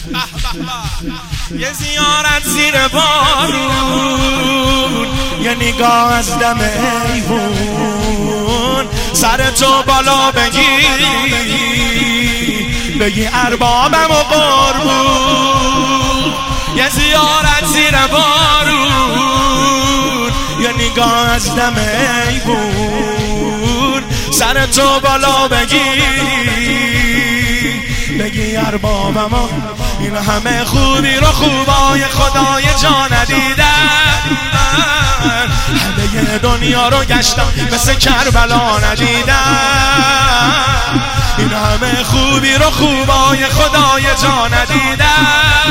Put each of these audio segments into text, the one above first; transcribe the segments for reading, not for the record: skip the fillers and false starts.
یه زیارت زیر بارون، یه نگاه از دم ایوون، سر تو بالا بگی اربابم و قربون. یه زیارت زیر بارون، یه نگاه از دم ایوون، سر تو بالا بگی اربابم و این همه خوبی رو خوبای خدای جا ندیدن. همه دنیا رو گشتم مثل کربلا ندیدن. این همه خوبی رو خوبای خدای جا ندیدن.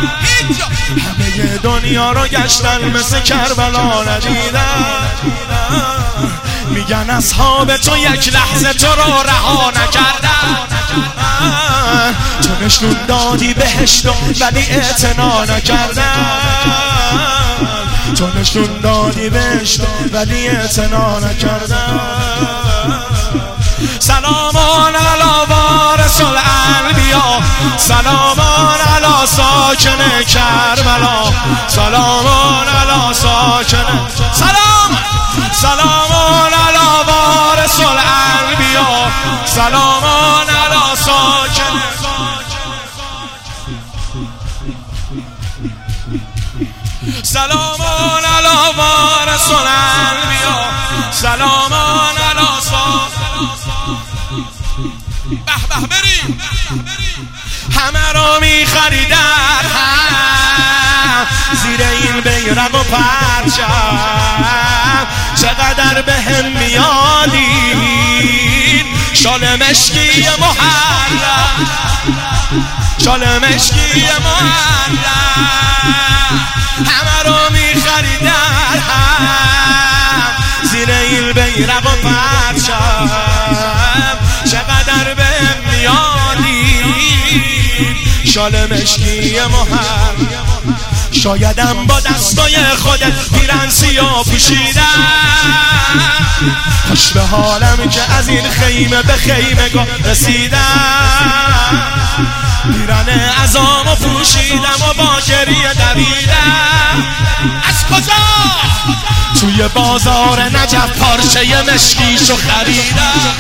همه دنیا رو گشتن مثل کربلا ندیدن. میگن اصحاب تو یک لحظه تو رو رها نکردن. تو نشون دادی بهشت ولی اعتنا نکردن. تو نشون دادی بهشت ولی اعتنا نکردن. سلامان علی وارث الانبیا، سلامان علی ساکن کربلا، سلامان علی ساکن، سلامان علی وارث الانبیا، سلامان علی ساکن. سلامان علی وارث الانبیا، سلامان علی ساکن. به به بریم. همه رو میخریدن زیر این بیرق و پرچم. چقدر به هم میادین شال مشکی محرم، شال مشکی محرم. همه رو میخریدن زیر این بیرق و پرچم. چقدر به میادین شال مشکی محرم. شایدم با دستای خودت پیرن سیاه پوشیدم. خوش به حالم که از این خیمه به خیمه گاه رسیدم. پیرن عزامو پوشیدم و با گریه دویدم. از کجا؟ توی بازار نجف پارچه مشکیشو خریدم.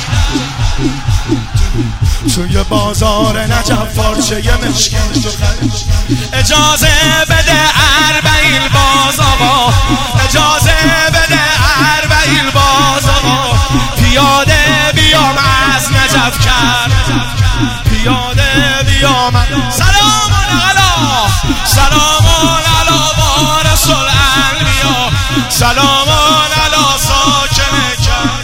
توی بازار نجف پارچه مشکیشو خریدم. اجازه بده اربعین باز آقا، اجازه بده اربعین باز آقا. پیاده بیام از نجف کرد، پیاده بیام. سلامان علی، سلامان علی وارث الانبیا، سلامان علی ساکن کرد.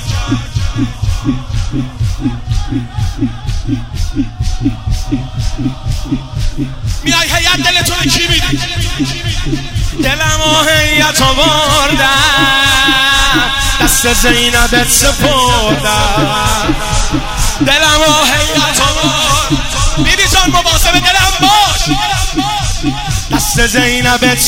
میای هیئت دلتون کی میدی؟ دلم و هیئت آوردم دست زینبت سپردم. دلم و هیئت آوردم. بیبی جان مواظب دلم باش. دست زینبت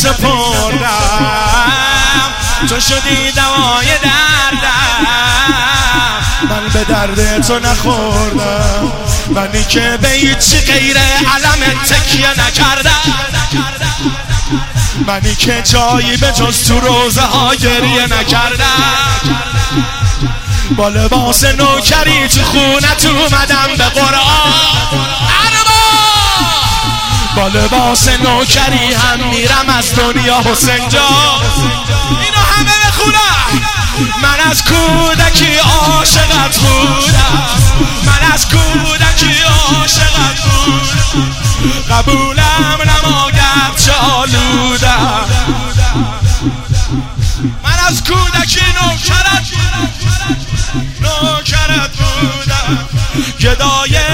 سپردم. تو شدی دوای دردم. من به درد تو نخوردم. منی که به هیچی غیر علم تکیه نکردم. منی که جایی به جز تو روزه ها گریه نکردم. با لباس نوکری تو خونت اومدم به قرآن. با لباس نوکری هم میرم از دنیا حسین جان. اینو همه بخونم. من از کودکی عاشقت بودم. من از کودکی عاشقت بودم. قبولم نماید چه آلودم. من از کودکی نوکرت بودم. گدای